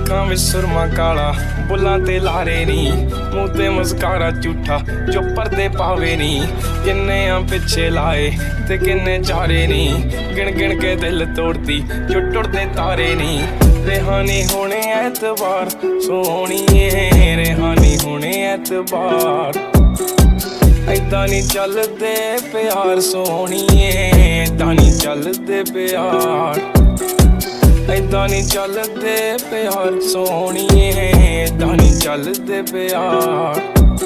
ਅੱਖਾਂ ਵਿੱਚ ਸੁਰਮਾ ਕਾਲਾ, ਬੁੱਲਾਂ ਤੇ ਲਾਰੇ ਨੀ, ਮੂੰਹ ਤੇ ਮੁਸਕਾਰਾ ਝੂਠਾ ਜੋ ਪਰਦੇ ਪਾਵੇ ਨੀ। ਕਿੰਨੇ ਆ ਪਿੱਛੇ ਲਾਏ ਤੇ ਕਿੰਨੇ ਚਾਰੇ ਨੀ, ਗਿਣ ਗਿਣ ਕੇ ਦਿਲ ਤੋੜਦੀ ਜੋ ਟੁੱਟਦੇ ਤਾਰੇ ਨੀ। ਰਿਹਾਨੀ ਹੋਣੇ ਐਤਵਾਰ ਸੋਹਣੀਏ, ਰਿਹਾਨੀ ਹੋਣੇ ਐਤਵਾਰ। ਏਦਾਂ ਨੀ ਚੱਲਦੇ ਪਿਆਰ ਸੋਹਣੀਏ, ਏਦਾਂ ਨੀ ਚੱਲਦੇ ਪਿਆਰ। ਏਦਾਂ ਨੀ ਚੱਲਦੇ ਪਿਆਰ ਸੋਹਣੀਏ, ਏਦਾਂ ਨੀ ਚੱਲਦੇ ਪਿਆਰ।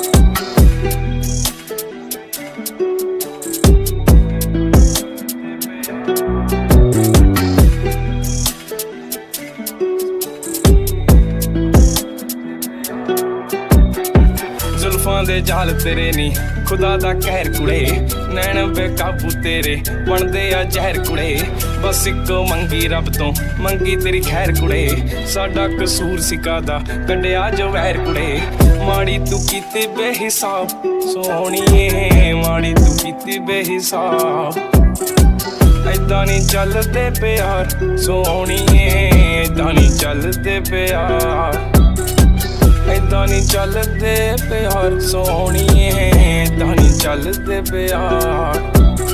ਜ਼ੁਲਫਾਂ ਦੇ ਜਾਲ ਤੇਰੇ ਨੀ, ਖੁਦਾ ਦਾ ਕਹਿਰ ਕੁੜੇ, ਨੈਣ ਬੇਕਾਬੂ ਤੇਰੇ ਬਣਦੇ ਆ ਜ਼ਹਿਰ ਕੁੜੇ। ਬਸ ਇੱਕੋ ਮੰਗੀ ਰੱਬ ਤੋਂ, ਮੰਗੀ ਤੇਰੀ ਖੈਰ ਕੁੜੇ, ਸਾਡਾ ਕਸੂਰ ਸੀ ਕਾਹਦਾ ਕੱਢਿਆ ਜੋ ਵੈਰ ਕੁੜੇ। ਮਾੜੀ ਤੂੰ ਕੀਤੀ ਬੇਹਿਸਾਬ ਸੋਹਣੀਏ, ਮਾੜੀ ਤੂੰ ਕੀਤੀ ਬੇਹਿਸਾਬ। ਏਦਾਂ ਨੀ ਚੱਲਦੇ ਪਿਆਰ ਸੋਹਣੀਏ, ਏਦਾਂ ਨੀ ਚੱਲਦੇ ਪਿਆਰ। ਏਦਾਂ ਨੀ ਚੱਲਦੇ ਪਿਆਰ ਸੋਹਣੀਏ, ਏਦਾਂ ਨੀ ਚੱਲਦੇ ਪਿਆਰ।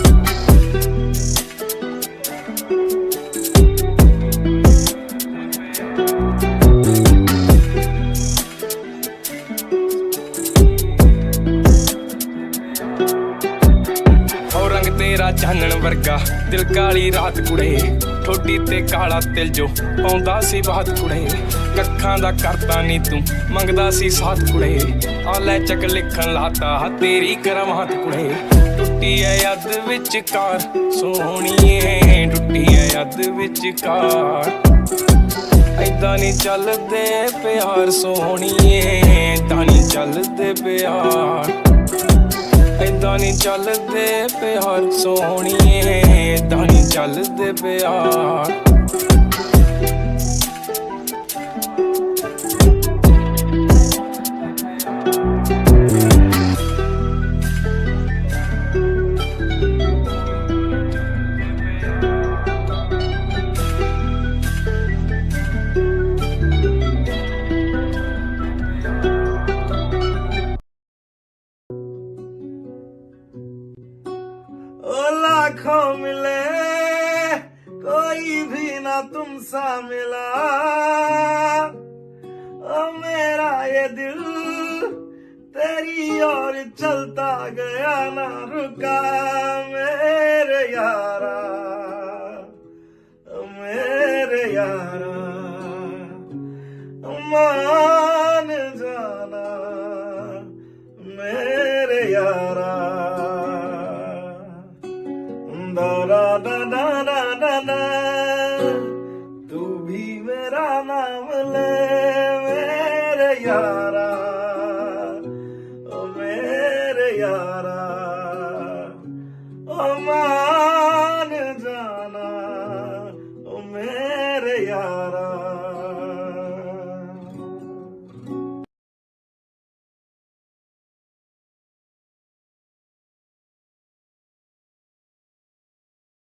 ਰੰਗ ਤੇਰਾ ਚਾਨਣ ਵਰਗਾ, ਦਿਲ ਕਾਲੀ ਰਾਤ ਕੁੜੇ, ਠੋਡੀ ਤੇ ਕਾਲਾ ਤਿਲ ਜੋ ਪਾਉਂਦਾ ਸੀ ਬਾਤ ਕੁੜੇ। ਕੱਖਾਂ ਦਾ ਕਰਦਾ ਨੀ ਤੂੰ, ਮੰਗਦਾ ਸੀ ਸਾਥ ਕੁੜੇ, ਆ ਲੈ ਚੱਕ ਲਿਖਣ ਲਾਤਾ ਤੇਰੀ ਕਰਮਾਤ ਕੁੜੇ। ਟੁੱਟੀ ਐ ਯਾਦ ਵਿਚਕਾਰ ਸੋਹਣੀਏ, ਟੁੱਟੀ ਐ ਯਾਦ ਵਿਚਕਾਰ। ਏਦਾਂ ਨੀ ਚੱਲਦੇ ਪਿਆਰ ਸੋਹਣੀਏ, ਏਦਾਂ ਨੀ ਚੱਲਦੇ ਪਿਆਰ। ਏਦਾਂ ਨੀ ਚੱਲਦੇ ਪਿਆਰ ਸੋਹਣੀਏ, ਏਦਾਂ ਨੀ ਚੱਲਦੇ ਪਿਆਰ। लाखों मिले कोई भी ना तुमसा मिला, ओ मेरा ये दिल तेरी ओर चलता गया ना रुका। मेरे यारा, मेरे यारा मान जाना, मेरे यारा। दा दा दा दा दा दा, तू भी मेरा नाम ले मेरे यारा, ओ मेरे यारा। ओ मान जाना, ओ मेरे यारा।